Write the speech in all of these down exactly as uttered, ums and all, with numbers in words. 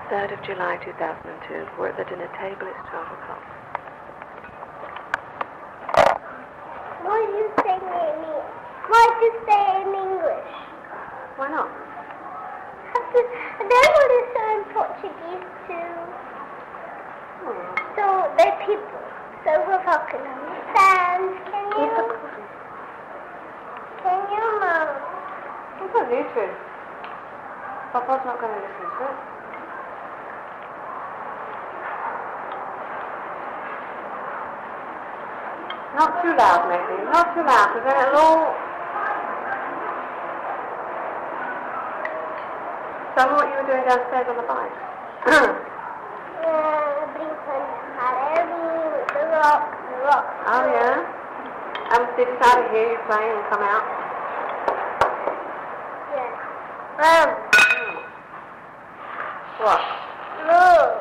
third of July two thousand two. We're at the dinner table. It's twelve o'clock. Why do you say in Why do you say in English? Why not? They want to say in Portuguese too. Hmm. So they're people. So we're fucking understand. Can you? Can you, Mum? You don't need to. Papa's not going to listen to it. Not too loud, maybe. Not too loud, because then it'll all... Tell me what you were doing downstairs on the bike. Yeah, brincando with the rock, the rock. Oh, yeah? Um, they decided to hear you playing and come out? Yeah. Um. What? No.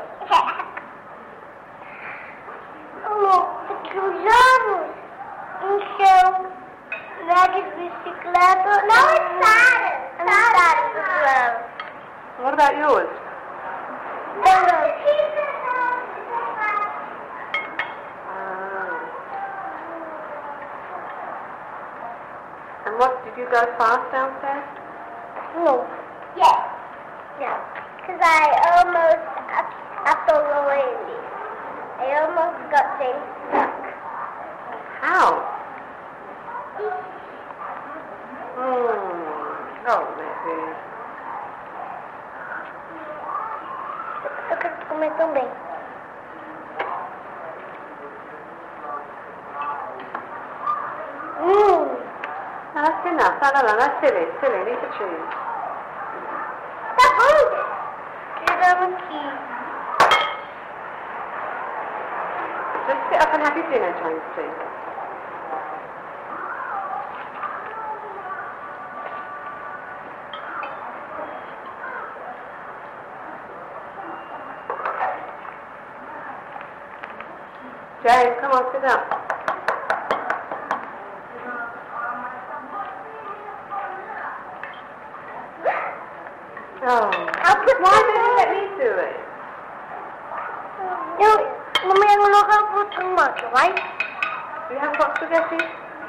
Oh, cruzamos. Então, Maggie's bicicleta. Não, it's Sarah. And Sarah's as well. What about yours? No. Ah. And what, did you go fast downstairs? No. Yes. No. Because I almost, after Louise, I almost got things stuck. How? Hmm. Oh, maybe. Eu quero comer também. Mmm. No, that's enough. No, no, no, that's silly. Silly. Need to choose. Tá bom. Tiramos aqui. Just sit up and have your dinner, James, please. James, come on, sit down. Oh, I'll put why didn't you let me do it? No, Mommy, I'm not going to put too much, right? You haven't got spaghetti?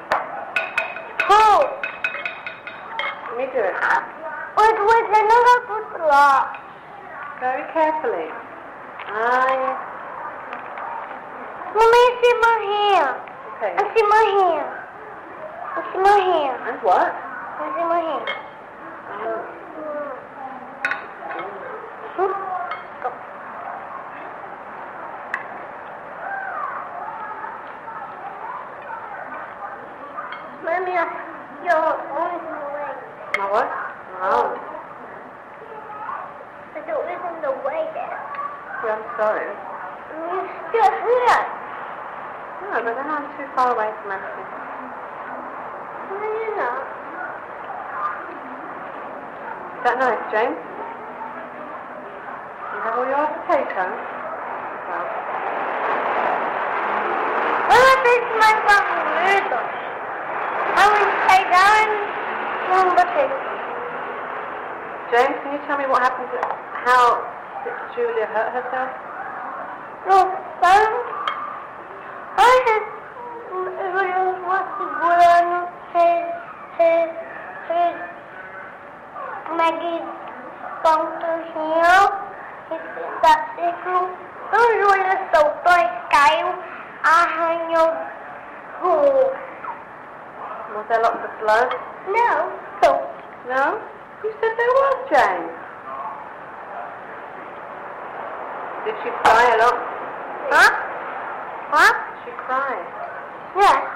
Oh. Let me do it. Wait, wait, I'm not going to put a lot. Very carefully. I... Mommy, I see my hair. Okay. I see my hair. I see my hair. And what? I see my hair. Oh. Hmm? Go. Mommy, you're always in the way. My what? Oh. I thought it was in the way there. Yeah, I'm sorry. You're still here. No, but then I'm too far away from everything. No, you're not. Is that nice, James? You have all your potatoes? Well. Well, this is my favorito. I will stay down one potato. James, can you tell me what happened to... how did Julia hurt herself? No, son. I had... It was segurando his... his... his... Maggie's pontozinho. Está círculo. O Júlio soltou e caiu. Arranhou. Oh. Was there lots of blood? No. So. No? You said there was, James. Did she cry a lot? Huh? Huh? Did she cry? Yes.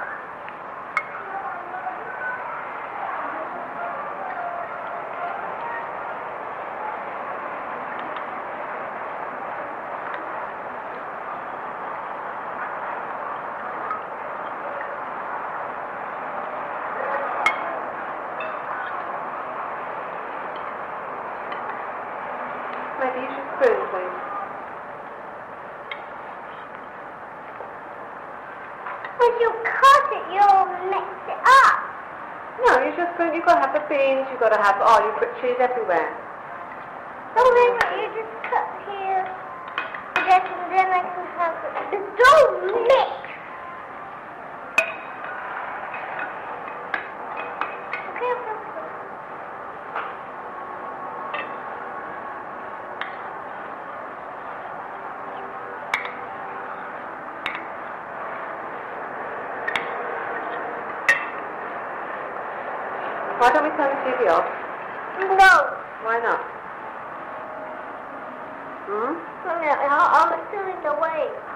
Maybe you should spoon, please. If you cut it, you'll mix it up. No, you just spoon. You've got to have the beans. You've got to have... Oh, you put cheese everywhere. So then you just cut here. I guess and then I can have it. Don't mix. Okay, okay, okay. Why don't we turn the T V off? No. Why not? Hmm? No, I'm still in the way.